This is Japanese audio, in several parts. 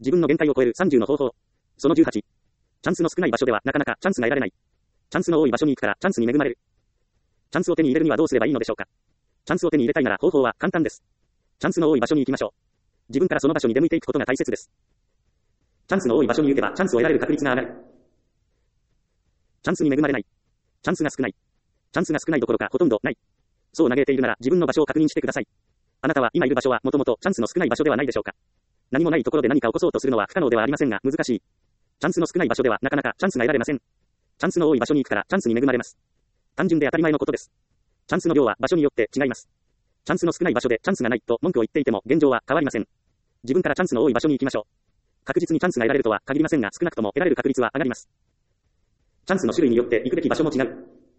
自分の限界を超える30の方法。その18。チャンスの少ない場所ではなかなかチャンスが得られない。チャンスの多い場所に行くからチャンスに恵まれる。チャンスを手に入れるにはどうすればいいのでしょうか。チャンスを手に入れたいなら方法は簡単です。チャンスの多い場所に行きましょう。自分からその場所に出向いていくことが大切です。チャンスの多い場所に行けばチャンスを得られる確率が上がる。チャンスに恵まれない。チャンスが少ない。チャンスが少ないどころかほとんどない。そう嘆いているなら自分の場所を確認してください。あなたは今いる場所はもともとチャンスの少ない場所ではないでしょうか。何もないところで何か起こそうとするのは不可能ではありませんが難しい。チャンスの少ない場所ではなかなかチャンスが得られません。チャンスの多い場所に行くからチャンスに恵まれます。単純で当たり前のことです。チャンスの量は場所によって違います。チャンスの少ない場所でチャンスがないと文句を言っていても現状は変わりません。自分からチャンスの多い場所に行きましょう。確実にチャンスが得られるとは限りませんが少なくとも得られる確率は上がります。チャンスの種類によって行くべき場所も違う。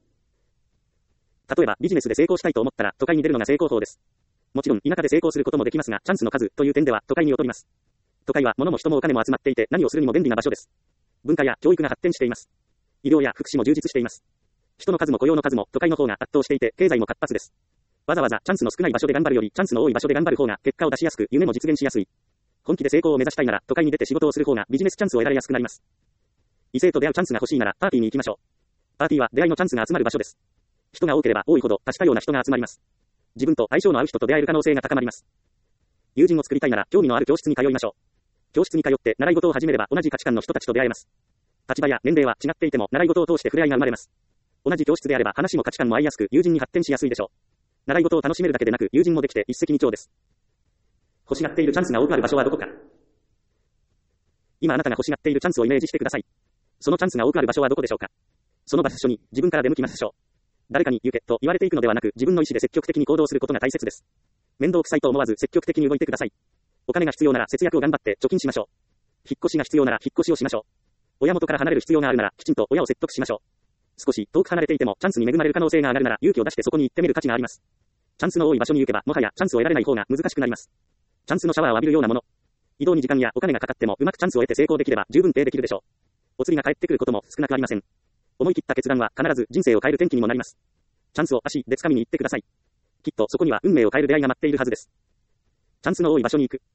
例えばビジネスで成功したいと思ったら都会に出るのが成功法です。もちろん田舎で成功することもできますがチャンスの数という点では都会に劣ります。都会は物も人もお金も集まっていて何をするにも便利な場所です。文化や教育が発展しています。医療や福祉も充実しています。人の数も雇用の数も都会の方が圧倒していて経済も活発です。わざわざチャンスの少ない場所で頑張るよりチャンスの多い場所で頑張る方が結果を出しやすく夢も実現しやすい。本気で成功を目指したいなら都会に出て仕事をする方がビジネスチャンスを得られやすくなります。異性と出会うチャンスが欲しいならパーティーに行きましょう。パーティーは出会いのチャンスが集まる場所です。人が多ければ多いほど多種多様な人が集まります。自分と相性の合う人と出会える可能性が高まります。友人を作りたいなら興味のある教室に通いましょう。教室に通って習い事を始めれば同じ価値観の人たちと出会えます。立場や年齢は違っていても習い事を通して触れ合いが生まれます。同じ教室であれば話も価値観も合いやすく友人に発展しやすいでしょう。習い事を楽しめるだけでなく友人もできて一石二鳥です。欲しがっているチャンスが多くある場所はどこか。今あなたが欲しがっているチャンスをイメージしてください。そのチャンスが多くある場所はどこでしょうか。その場所に自分から出向きましょう。誰かに行けと言われていくのではなく自分の意思で積極的に行動することが大切です。面倒くさいと思わず積極的に動いてください。お金が必要なら節約を頑張って貯金しましょう。引っ越しが必要なら引っ越しをしましょう。親元から離れる必要があるならきちんと親を説得しましょう。少し遠く離れていてもチャンスに恵まれる可能性が上がるなら勇気を出してそこに行ってみる価値があります。チャンスの多い場所に行けばもはやチャンスを得られない方が難しくなります。チャンスのシャワーを浴びるようなもの。移動に時間やお金がかかってもうまくチャンスを得て成功できれば十分できるでしょう。お釣りが返ってくることも少なくありません。思い切った決断は必ず人生を変える転機にもなります。チャンスを足で掴みに行ってください。きっとそこには運命を変える出会いが待っているはずです。チャンスの多い場所に行く。